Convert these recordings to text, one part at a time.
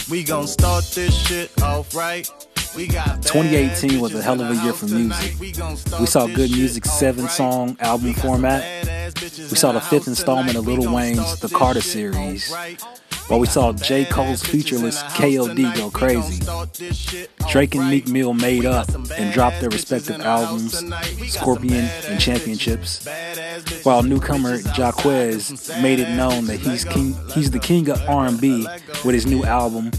We gon' start this shit off right. 2018 was a hell of a year for music. We saw Good Music's 7-song album format. We saw the 5th installment of Lil Wayne's The Carter series. While we saw J. Cole's featureless KOD go crazy. Drake and Meek Mill made up and dropped their respective albums, Scorpion and Championships. While newcomer Jacquez made it known that he's the king of R&B with his new album,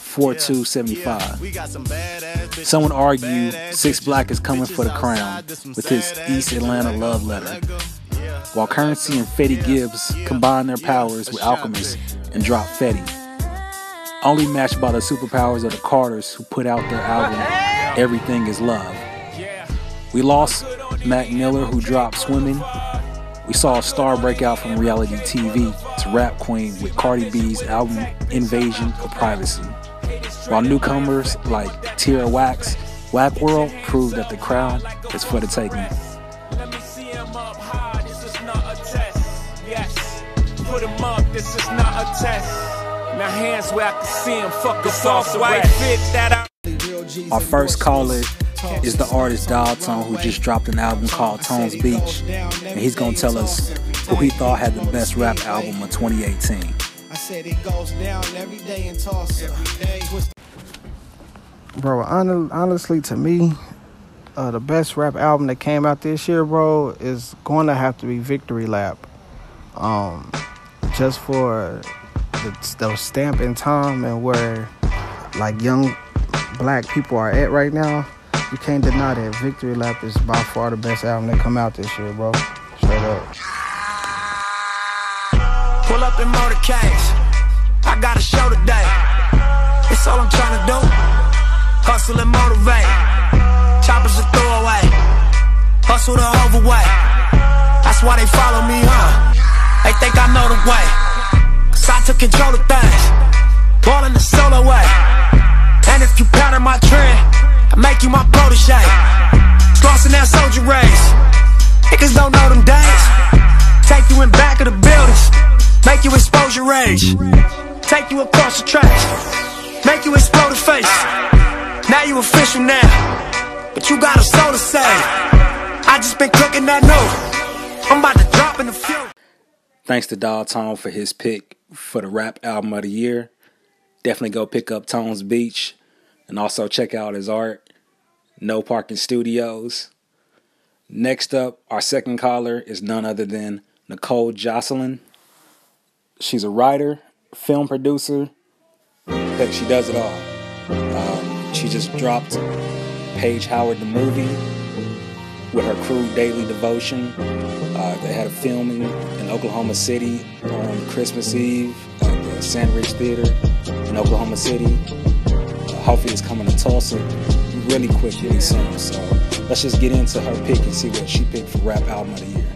4275. Some would argue 6 Black is coming for the crown with his East Atlanta love letter, while Currency and Fetty Gibbs combine their powers with Alchemist and drop Fetty, only matched by the superpowers of the Carters, who put out their album Everything Is Love. We lost Mac Miller, who dropped Swimming. We saw a star break out from reality TV to rap queen with Cardi B's album Invasion of Privacy, while newcomers like Tierra Whack's Whack World proved that the crown is for the taking. Put him up, this is not a test. Now hands where I can see him, fuck us off the white fit that Our first caller is the artist Dial Tone, who just dropped an album called Tone's Beach, and he's gonna tell us who he thought had the best rap album of 2018. I said it goes down every day in Tulsa. Bro, honestly, to me, the best rap album that came out this year, bro, is going to have to be Victory Lap. Just for the stamp in time and where like young Black people are at right now, you can't deny that Victory Lap is by far the best album that come out this year, bro. Straight up. pull up in motorcades. I got a show today. It's all I'm trying to do. Hustle and motivate. Choppers a throwaway. Hustle the overweight. That's why they follow me, huh? They think I know the way. Cause I took control of things. Ballin' the solo way. And if you pattern my trend, I make you my protege. Crossing that soldier race. Niggas don't know them days. Take you in back of the buildings. Make you expose your rage. Take you across the tracks. Make you explode the face. Now you official now, but you got a soul to save. I just been cooking that note. I'm about to drop in the few. Thanks to Dial Tone for his pick for the rap album of the year. Definitely go pick up Tone's Beach and also check out his art. No Parking Studios. Next up, our second caller is none other than Nicole Jocelyn. She's a writer, film producer. Heck, she does it all. She just dropped Paige Howard the movie with her crew Daily Devotion. They had a filming in Oklahoma City on Christmas Eve at the Sandridge Theater in Oklahoma City. Hopefully it's coming to Tulsa really quick, really soon. So let's just get into her pick and see what she picked for rap album of the year.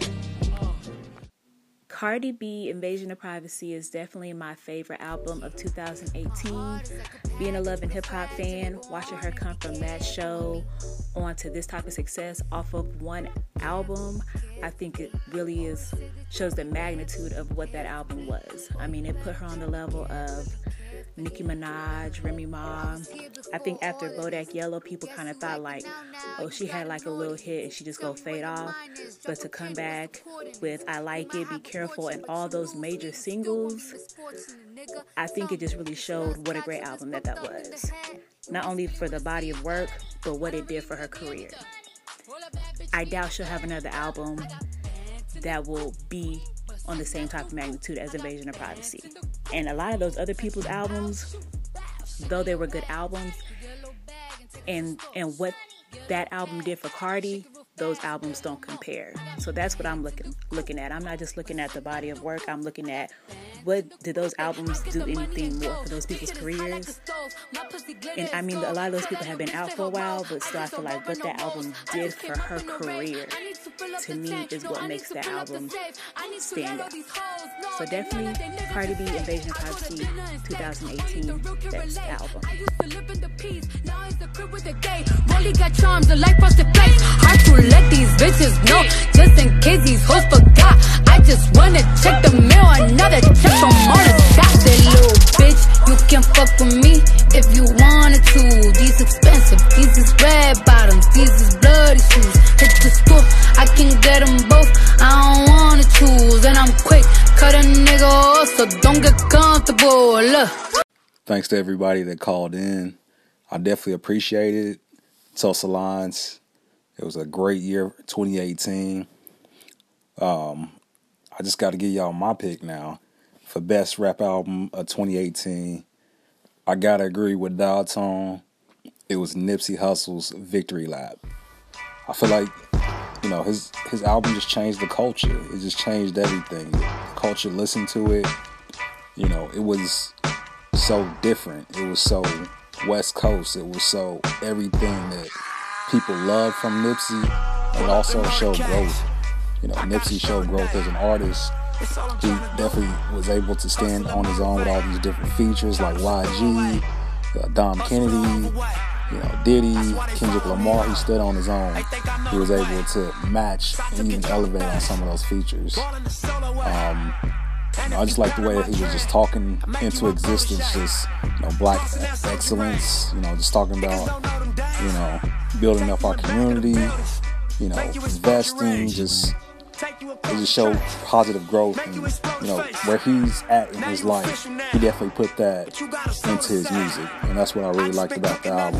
Cardi B, Invasion of Privacy, is definitely my favorite album of 2018. Being a Love and Hip Hop fan, watching her come from that show on to this type of success off of one album, I think it really shows the magnitude of what that album was. I mean, it put her on the level of Nicki Minaj, Remy Ma. I think after Bodak Yellow, people kind of thought like, oh, she had like a little hit and she just go fade off. But to come back with I Like It, Be Careful, and all those major singles, I think it just really showed what a great album that was. Not only for the body of work, but what it did for her career. I doubt she'll have another album that will be on the same type of magnitude as Invasion of Privacy. And a lot of those other people's albums, though they were good albums, and what that album did for Cardi, those albums don't compare. So that's what I'm looking at. I'm not just looking at the body of work. I'm looking at what did those albums do anything more for those people's careers. And I mean, a lot of those people have been out for a while, but still I feel like what that album did for her career, to me, is what makes that album stand out. So definitely Cardi B, Invasion of Privacy, 2018 best album. Rolly got charms, the light frosted flakes. Hard to let these bitches know, just in case these hoes forgot. I just wanna check the mail, another check from all the dots. That little bitch, you can fuck with me. comfortable. Look. Thanks to everybody that called in. I definitely appreciate it. Tulsa Lines. It was a great year, 2018. I just got to give y'all my pick now for best rap album of 2018. I gotta agree with Dial Tone. It was Nipsey Hussle's Victory Lap. I feel like, you know, his album just changed the culture. It just changed everything. The culture listened to it. You know, it was so different. It was so West Coast. It was so everything that people love from Nipsey. It also showed growth. You know, Nipsey showed growth as an artist. He definitely was able to stand on his own with all these different features like YG, Dom Kennedy, you know, Diddy, Kendrick Lamar. He stood on his own. He was able to match and even elevate on some of those features. You know, I just like the way that he was just talking into existence, just, you know, black excellence, you know, just talking about, you know, building up our community, you know, investing, just, it just showed positive growth. And, you know, where he's at in his life, he definitely put that into his music, and that's what I really liked about the album.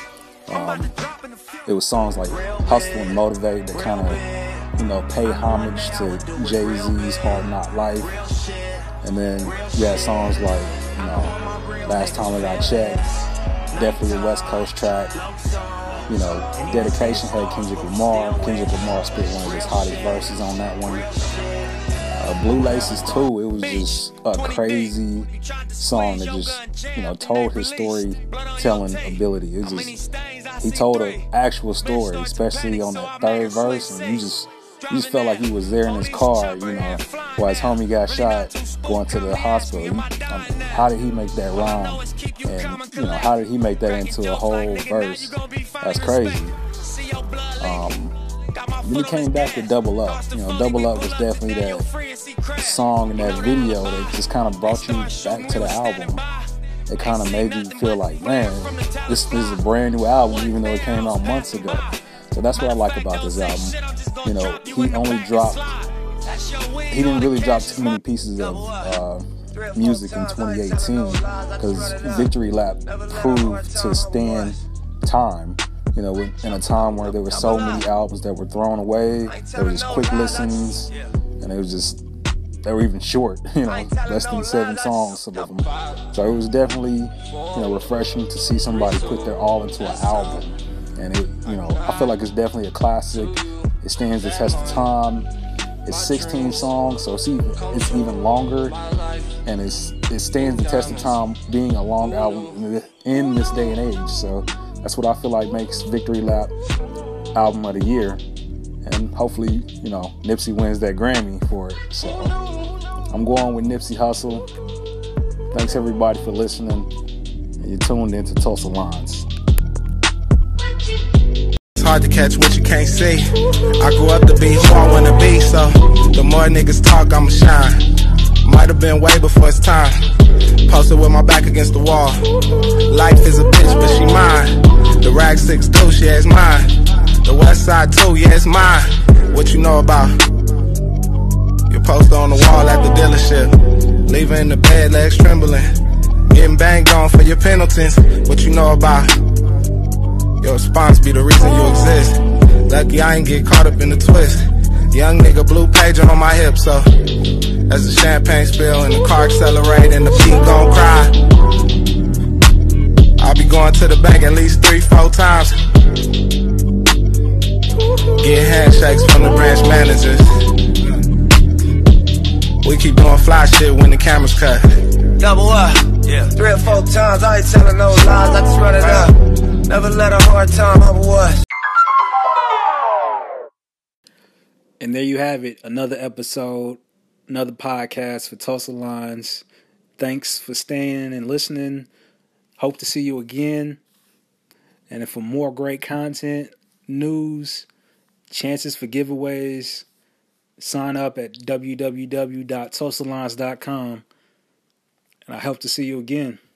It was songs like Hustle and Motivate that kind of, you know, pay homage to Jay-Z's Hard Knock Life. And then you had songs like, you know, Last Time I Got Checked, definitely a West Coast track. You know, Dedication had Kendrick Lamar. Kendrick Lamar spit one of his hottest verses on that one. Blue Laces too, it was just a crazy song that just, you know, told his storytelling ability. It just, he told an actual story, especially on that third verse, and you just felt like he was there in his car, you know, while his homie got shot going to the hospital. How did he make that rhyme? And, you know, how did he make that into a whole verse? That's crazy. Then he came back with Double Up. You know, Double Up was definitely that song and that video that just kind of brought you back to the album. It kind of made you feel like, man, this is a brand new album, even though it came out months ago. So that's what I like about this album. You know, he didn't really drop too many pieces of music in 2018 because Victory Lap proved to stand time. You know, in a time where there were so many albums that were thrown away, they were just quick listens, and they were even short, you know, less than 7 songs, some of them. So it was definitely, you know, refreshing to see somebody put their all into an album. And it, you know, I feel like it's definitely a classic. It stands the test of time. It's 16 songs, so it's even longer, and it stands the test of time being a long album in this day and age. So that's what I feel like makes Victory Lap album of the year, and hopefully, you know, Nipsey wins that Grammy for it. So I'm going with Nipsey Hussle. Thanks everybody for listening, and you're tuned into Tulsa Lines. It's hard to catch what you can't see. I grew up to be who I wanna be, so the more niggas talk, I'ma shine. Might have been way before it's time. Posted with my back against the wall. Life is a bitch, but she mine. The rag 6'2", yeah, it's mine. The west side too, yeah, it's mine. What you know about? Your poster on the wall at the dealership. Leaving the bed, legs trembling. Getting banged on for your penalties. What you know about? Your response be the reason you exist. Lucky I ain't get caught up in the twist. Young nigga, blue pager on my hip, so as the champagne spill and the car accelerate and the beat gon' cry, I'll be going to the bank at least 3-4 times. Get handshakes from the branch managers. We keep doing fly shit when the camera's cut. Double up, yeah. 3 or 4 times, I ain't telling no lies, I just run it up. Never let a hard time humble us. And there you have it, another episode, another podcast for Tulsa Lines. Thanks for staying and listening. Hope to see you again. And for more great content, news, chances for giveaways, sign up at www.tulsalines.com. And I hope to see you again.